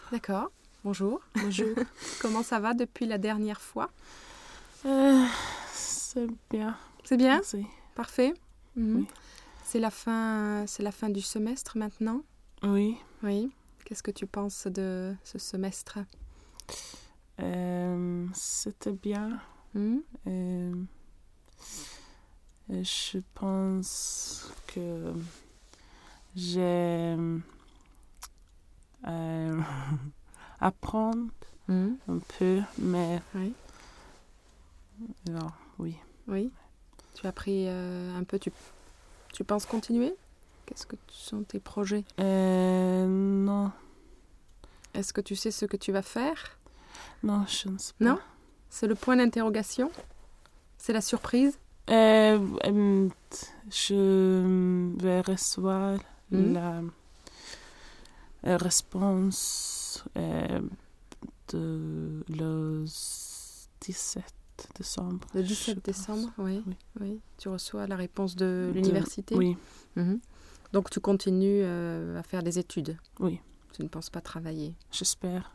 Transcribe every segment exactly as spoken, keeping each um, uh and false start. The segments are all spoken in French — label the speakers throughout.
Speaker 1: D'accord. Bonjour.
Speaker 2: Bonjour.
Speaker 1: Comment ça va depuis la dernière fois?
Speaker 2: Euh, c'est bien.
Speaker 1: C'est bien?
Speaker 2: Merci.
Speaker 1: Parfait. Mhm.
Speaker 2: Oui.
Speaker 1: C'est la fin, c'est la fin du semestre maintenant?
Speaker 2: Oui.
Speaker 1: Oui. Qu'est-ce que tu penses de ce semestre?
Speaker 2: Euh, c'était bien.
Speaker 1: Hmm?
Speaker 2: Euh, je pense que j'ai euh, apprendre
Speaker 1: Hmm?
Speaker 2: un peu, mais
Speaker 1: Oui.
Speaker 2: non, oui.
Speaker 1: Oui. Tu as appris euh, un peu. Tu, tu penses continuer? Qu'est-ce que sont tes projets?
Speaker 2: Euh, non,
Speaker 1: Est-ce que tu sais ce que tu vas faire?
Speaker 2: non, je ne sais pas.
Speaker 1: Non? C'est le point d'interrogation? C'est la surprise?
Speaker 2: Euh, euh, je vais recevoir
Speaker 1: Hmm?
Speaker 2: la euh, réponse euh, de le dix-sept décembre.
Speaker 1: Le
Speaker 2: je
Speaker 1: dix-sept
Speaker 2: pense.
Speaker 1: décembre, oui.
Speaker 2: Oui.
Speaker 1: Oui. Tu reçois la réponse de
Speaker 2: De-
Speaker 1: l'université?
Speaker 2: Oui,
Speaker 1: Mhm. Donc tu continues euh, à faire des études?
Speaker 2: oui,
Speaker 1: Tu ne penses pas travailler?
Speaker 2: j'espère.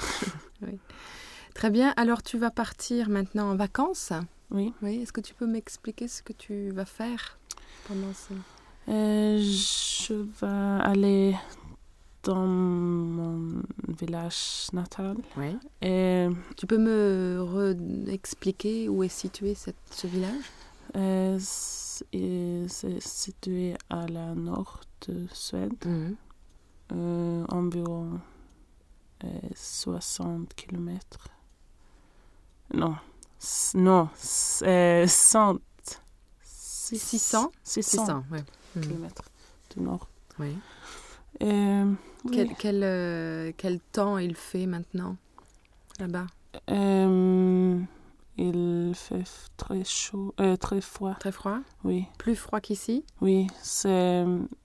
Speaker 1: Très bien. Alors tu vas partir maintenant en vacances?
Speaker 2: Oui.
Speaker 1: Oui. Est-ce que tu peux m'expliquer ce que tu vas faire pendant ce...
Speaker 2: Euh, je vais aller dans mon village natal.
Speaker 1: Oui.
Speaker 2: Et
Speaker 1: Tu peux me re- expliquer où est situé cette- ce village?
Speaker 2: euh, c'est et c'est situé à la nord de Suède,
Speaker 1: Mhm.
Speaker 2: euh, environ euh, soixante kilomètres. Non, s- non, s- euh, cent. six-
Speaker 1: six cents?
Speaker 2: six
Speaker 1: six
Speaker 2: cents
Speaker 1: cents, oui. Mhm.
Speaker 2: kilomètres du nord.
Speaker 1: Oui.
Speaker 2: Et, oui.
Speaker 1: Quel, quel, euh, quel temps il fait maintenant là-bas?
Speaker 2: Euh, il fait f- très chaud, euh, très froid.
Speaker 1: Très froid?
Speaker 2: Oui,
Speaker 1: Plus froid qu'ici?
Speaker 2: oui, c'est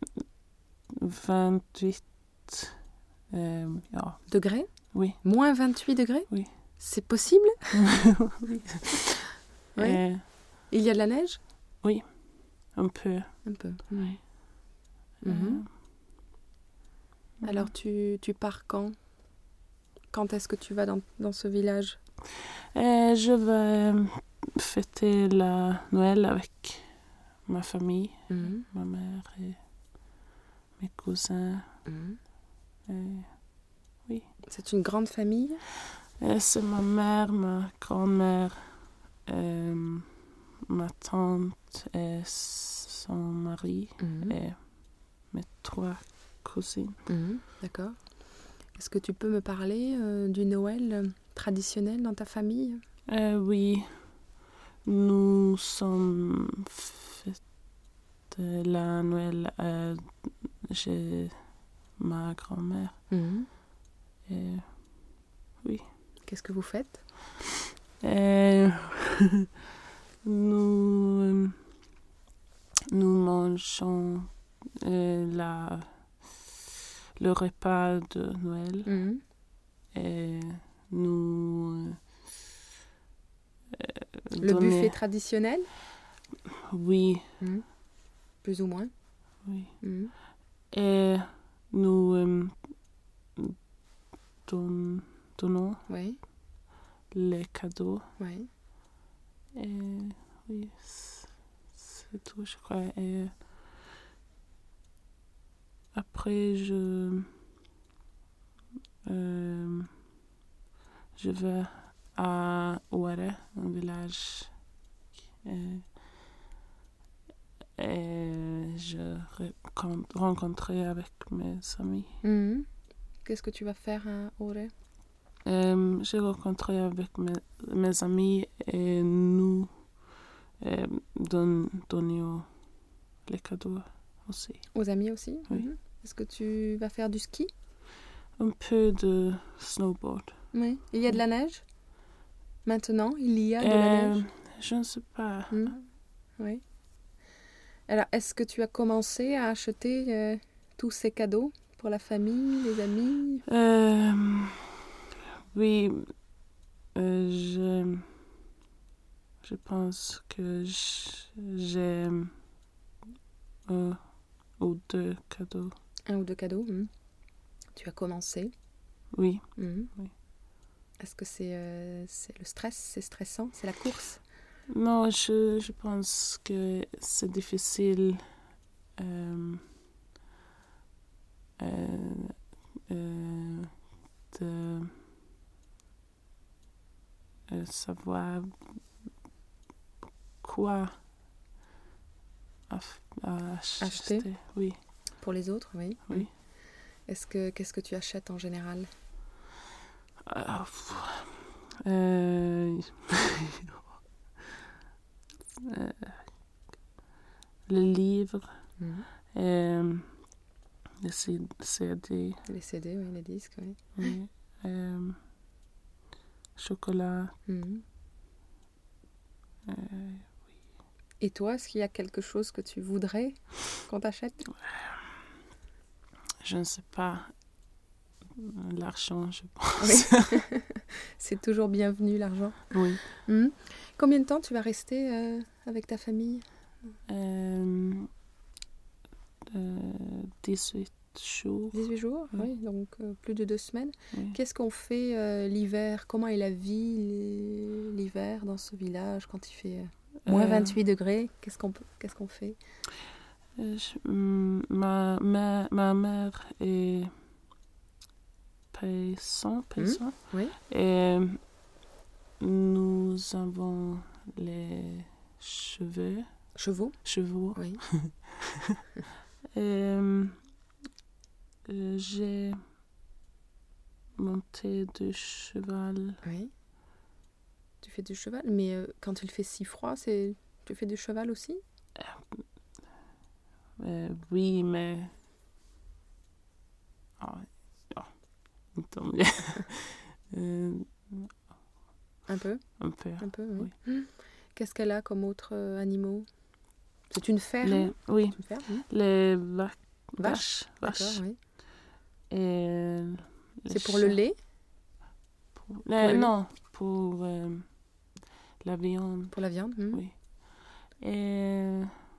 Speaker 2: vingt-huit. Euh, ja,
Speaker 1: Degrés?
Speaker 2: oui,
Speaker 1: Moins vingt-huit degrés?
Speaker 2: oui.
Speaker 1: C'est possible?
Speaker 2: oui.
Speaker 1: Oui.
Speaker 2: Euh,
Speaker 1: Il y a de la neige?
Speaker 2: un peu.
Speaker 1: Un peu.
Speaker 2: Oui.
Speaker 1: Mhm.
Speaker 2: Euh,
Speaker 1: Alors tu, tu pars quand? Quand est-ce que tu vas dans, dans ce village?
Speaker 2: euh, je vais fêter la Noël avec ma famille,
Speaker 1: Mhm.
Speaker 2: ma mère et mes cousins.
Speaker 1: Mhm.
Speaker 2: Et,
Speaker 1: C'est une grande famille?
Speaker 2: et c'est ma mère, ma grand-mère, euh, ma tante et son mari
Speaker 1: Mhm.
Speaker 2: et mes trois cousines.
Speaker 1: Mhm. D'accord. Est-ce que tu peux me parler euh, du Noël euh, traditionnel dans ta famille?
Speaker 2: Euh, oui, nous sommes fait la Noël euh, chez ma grand-mère.
Speaker 1: Mhm.
Speaker 2: Et
Speaker 1: Qu'est-ce que vous faites?
Speaker 2: Et nous, nous mangeons euh, la, le repas de Noël
Speaker 1: Mhm.
Speaker 2: et nous... euh,
Speaker 1: Le
Speaker 2: donner-
Speaker 1: buffet traditionnel?
Speaker 2: Oui,
Speaker 1: Mhm. Plus ou moins.
Speaker 2: oui.
Speaker 1: Mhm.
Speaker 2: Et nous euh, don- donnons
Speaker 1: Oui,
Speaker 2: les cadeaux.
Speaker 1: oui.
Speaker 2: Et oui, c'est c'est tout, je crois. Et après, je, euh, je vais à Ouare, un village. Et, et je recon- rencontrerai avec mes amis.
Speaker 1: Mhm. Qu'est-ce que tu vas faire à Auray?
Speaker 2: Euh, j'ai rencontré avec mes, mes amis et nous euh, don, donnions les cadeaux aussi.
Speaker 1: Aux amis aussi?
Speaker 2: Oui.
Speaker 1: Mhm. Est-ce que tu vas faire du ski?
Speaker 2: Un peu de snowboard.
Speaker 1: Oui. Il y a de la neige? Maintenant, il y a de la
Speaker 2: Euh,
Speaker 1: neige?
Speaker 2: je ne sais pas.
Speaker 1: Mhm. Oui. Alors, est-ce que tu as commencé à acheter euh, tous ces cadeaux pour la famille, les amis?
Speaker 2: Euh, oui, euh, je, je pense que j- j'ai un ou deux cadeaux.
Speaker 1: Un ou deux cadeaux? Mhm. Tu as commencé.
Speaker 2: Oui.
Speaker 1: Mhm.
Speaker 2: Oui.
Speaker 1: Est-ce que c'est euh, c'est le stress, c'est stressant, c'est la course?
Speaker 2: Non, je, je pense que c'est difficile euh, euh, euh, de euh, savoir quoi ach- acheter.
Speaker 1: Acheter.
Speaker 2: Oui,
Speaker 1: Pour les autres, oui.
Speaker 2: oui.
Speaker 1: Mhm. Est-ce que qu'est-ce que tu achètes en général?
Speaker 2: Ah, pff, euh, euh, les livres,
Speaker 1: Mhm.
Speaker 2: euh, les C- CD,
Speaker 1: Les C D, oui, les disques, oui.
Speaker 2: oui, euh, chocolat.
Speaker 1: Mhm.
Speaker 2: euh,
Speaker 1: Et toi, est-ce qu'il y a quelque chose que tu voudrais qu'on t'achète?
Speaker 2: je ne sais pas. L'argent, je
Speaker 1: Oui.
Speaker 2: pense.
Speaker 1: C'est toujours bienvenu, l'argent.
Speaker 2: Oui.
Speaker 1: Mhm. Combien de temps tu vas rester euh, avec ta famille?
Speaker 2: Euh, euh, dix-huit jours.
Speaker 1: dix-huit jours,
Speaker 2: Oui.
Speaker 1: oui, donc euh, plus de deux semaines.
Speaker 2: Oui.
Speaker 1: Qu'est-ce qu'on fait euh, l'hiver? Comment est la vie l'hi- l'hiver dans ce village quand il fait euh, moins
Speaker 2: Euh,
Speaker 1: vingt-huit degrés? Qu'est-ce qu'on peut- qu'est-ce qu'on fait?
Speaker 2: euh, je- mm, ma, ma, ma mère est paysan, paysan.
Speaker 1: Oui.
Speaker 2: Et nous avons les cheveux,
Speaker 1: Chevaux?
Speaker 2: chevaux.
Speaker 1: Oui.
Speaker 2: Et euh, j'ai monté du cheval.
Speaker 1: Oui. Tu fais du cheval, mais euh, quand il fait si froid, c'est tu fais du cheval aussi?
Speaker 2: Euh, oui, mais... Ah, ah, tant mieux. Euh,
Speaker 1: Un peu,
Speaker 2: un peu.
Speaker 1: un peu, oui.
Speaker 2: Oui.
Speaker 1: Hmm. Qu'est-ce qu'elle a comme autres euh, animaux? C'est une ferme?
Speaker 2: Les, oui,
Speaker 1: C'est une ferme, hmm.
Speaker 2: les va-
Speaker 1: Vaches.
Speaker 2: vaches. vaches.
Speaker 1: D'accord, oui.
Speaker 2: Et les
Speaker 1: C'est pour le
Speaker 2: chats.
Speaker 1: lait?
Speaker 2: Pour-
Speaker 1: le
Speaker 2: euh,
Speaker 1: lait.
Speaker 2: non, pour euh, la viande.
Speaker 1: Pour la viande? hmm.
Speaker 2: Oui. Et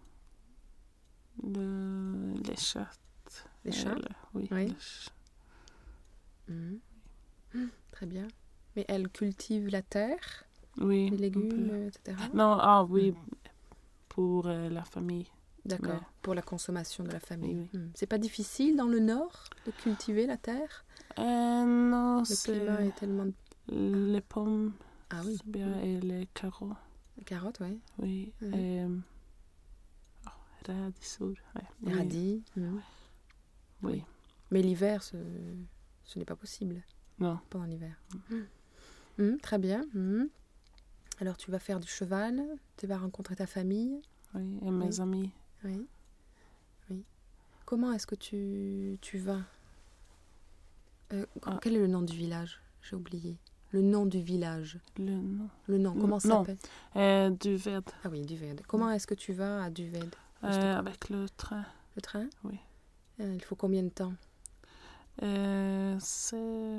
Speaker 2: le, les chats.
Speaker 1: Les
Speaker 2: Euh,
Speaker 1: chats?
Speaker 2: le- oui.
Speaker 1: Oui.
Speaker 2: les ch-
Speaker 1: Mhm. Hmm, très bien. Mais elle cultive la terre,
Speaker 2: oui.
Speaker 1: les
Speaker 2: un
Speaker 1: légumes,
Speaker 2: peu.
Speaker 1: euh, et cetera.
Speaker 2: Non, ah oui, pour euh, la famille.
Speaker 1: D'accord,
Speaker 2: Ouais.
Speaker 1: pour la consommation de la famille.
Speaker 2: Oui, oui.
Speaker 1: Hmm. C'est pas difficile dans le nord de cultiver la terre?
Speaker 2: Euh, non,
Speaker 1: Le climat
Speaker 2: c'est
Speaker 1: est tellement...
Speaker 2: les pommes,
Speaker 1: Ah oui,
Speaker 2: c'est bien, et les carreaux.
Speaker 1: les carottes, oui.
Speaker 2: Oui.
Speaker 1: Mhm.
Speaker 2: Et, oh, radisor. Ouais.
Speaker 1: Les
Speaker 2: Oui.
Speaker 1: radis. hmm.
Speaker 2: Oui.
Speaker 1: Mais l'hiver, ce, ce n'est pas possible
Speaker 2: Non.
Speaker 1: pendant l'hiver. Hmm, très bien. hmm. Alors tu vas faire du cheval, tu vas rencontrer ta famille.
Speaker 2: Oui. Et mes
Speaker 1: Oui.
Speaker 2: amis.
Speaker 1: Oui. Oui. Comment est-ce que tu, tu vas Euh,
Speaker 2: Ah.
Speaker 1: Quel est le nom du village? J'ai oublié. Le nom du village.
Speaker 2: Le nom.
Speaker 1: Le nom, comment ça
Speaker 2: Non.
Speaker 1: s'appelle?
Speaker 2: Euh, du verde.
Speaker 1: Ah oui, Duved. Comment est-ce que tu vas à Duved?
Speaker 2: Euh, avec le train.
Speaker 1: Le train?
Speaker 2: Oui.
Speaker 1: Euh, Il faut combien de temps?
Speaker 2: Euh, c'est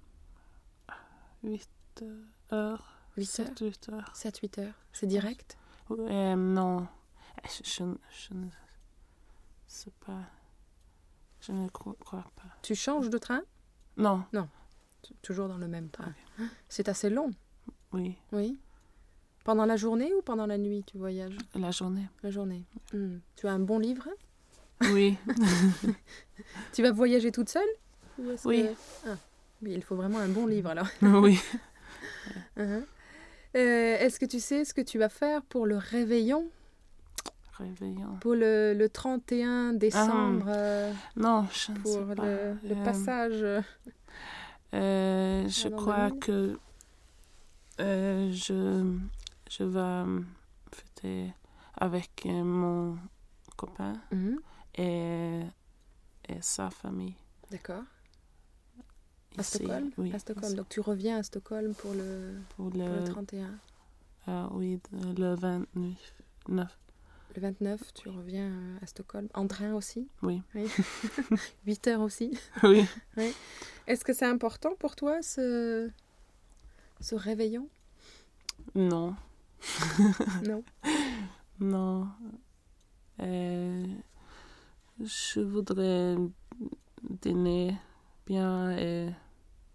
Speaker 2: huit heures.
Speaker 1: huit
Speaker 2: sept,
Speaker 1: heures?
Speaker 2: huit heures.
Speaker 1: sept huit heures. C'est direct?
Speaker 2: Euh, non. Je, je, je ne sais pas. Je ne crois, crois pas.
Speaker 1: Tu changes de train?
Speaker 2: Non.
Speaker 1: T- Toujours dans le même train. C'est assez long,
Speaker 2: Oui.
Speaker 1: oui. Pendant la journée ou pendant la nuit tu voyages?
Speaker 2: La journée.
Speaker 1: La journée. Hmm. Tu as un bon livre?
Speaker 2: Oui.
Speaker 1: Tu vas voyager toute seule? Ou est-ce
Speaker 2: Oui.
Speaker 1: que- Ah, oui, il faut vraiment un bon livre alors.
Speaker 2: Oui.
Speaker 1: Uh-huh. Euh, est-ce que tu sais ce que tu vas faire pour le réveillon?
Speaker 2: Réveillon.
Speaker 1: Pour le, le trente et un décembre, euh,
Speaker 2: Non, je ne
Speaker 1: pour
Speaker 2: sais pas.
Speaker 1: le, le
Speaker 2: Euh,
Speaker 1: passage.
Speaker 2: euh, je
Speaker 1: Pendant
Speaker 2: crois
Speaker 1: Noël.
Speaker 2: que euh, je, je vais fêter avec euh, mon copain
Speaker 1: Mhm.
Speaker 2: et, et sa famille.
Speaker 1: D'accord. À
Speaker 2: Ici.
Speaker 1: Stockholm?
Speaker 2: Oui.
Speaker 1: À Stockholm.
Speaker 2: ici.
Speaker 1: Donc tu reviens à Stockholm pour le,
Speaker 2: Pour
Speaker 1: pour le
Speaker 2: le,
Speaker 1: trente et un.
Speaker 2: ah oui, le vingt-neuf. neuf.
Speaker 1: Le vingt-neuf, tu reviens euh, à Stockholm. En train aussi?
Speaker 2: Oui.
Speaker 1: Oui. huit heures aussi.
Speaker 2: Oui.
Speaker 1: Est-ce que c'est important pour toi, ce, ce réveillon?
Speaker 2: Non.
Speaker 1: Non.
Speaker 2: Non. Euh, je voudrais dîner bien et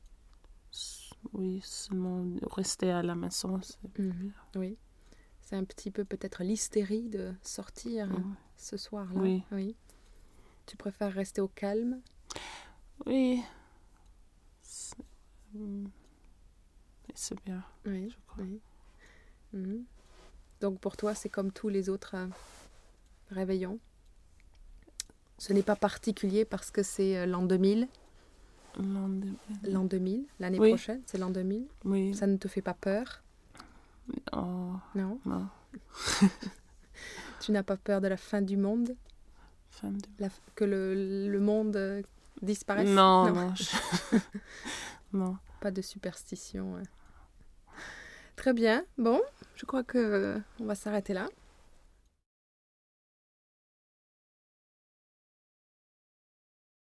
Speaker 2: oui, seulement rester à la maison. C'est...
Speaker 1: Mhm. Oui. C'est un petit peu peut-être l'hystérie de sortir
Speaker 2: Oui.
Speaker 1: ce soir-là.
Speaker 2: Oui.
Speaker 1: Oui. Tu préfères rester au calme?
Speaker 2: Oui. C'est, hum, c'est bien,
Speaker 1: Oui.
Speaker 2: je crois.
Speaker 1: Oui. Mhm. Donc pour toi, c'est comme tous les autres euh, réveillons. Ce n'est pas particulier parce que c'est euh, l'an deux mille.
Speaker 2: L'an de-
Speaker 1: L'an deux mille, l'année
Speaker 2: Oui.
Speaker 1: prochaine, c'est l'an deux mille.
Speaker 2: Oui.
Speaker 1: Ça ne te fait pas peur?
Speaker 2: Oh,
Speaker 1: Non?
Speaker 2: non.
Speaker 1: Tu n'as pas peur de la fin du monde?
Speaker 2: Fin de...
Speaker 1: La f- Que le, le monde euh, disparaisse?
Speaker 2: Non, non. je- non.
Speaker 1: Pas de superstition. Ouais. Très bien. Bon, je crois que euh, on va s'arrêter là.